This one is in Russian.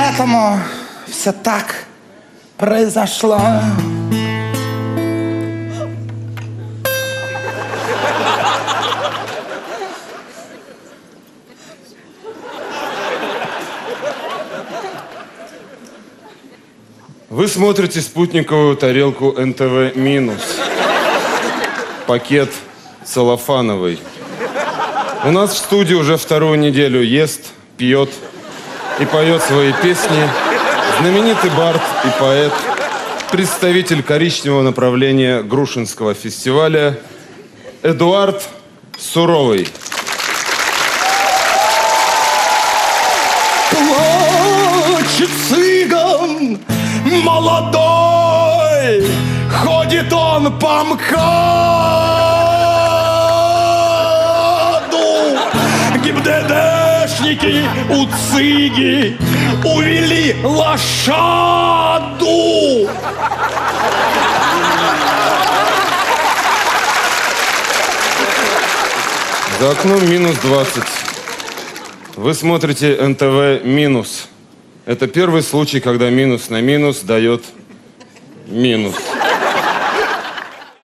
поэтому все так произошло. Вы смотрите спутниковую тарелку НТВ минус. Пакет целлофановый. У нас в студии уже вторую неделю ест, пьет и поет свои песни знаменитый бард и поэт, представитель коричневого направления Грушинского фестиваля Эдуард Суровый. Плачет цыган молодой, ходит он по МКАДу. ГИБДДшники у цыги увели лошаду. За окном минус 20. Вы смотрите НТВ минус. Это первый случай, когда минус на минус дает минус.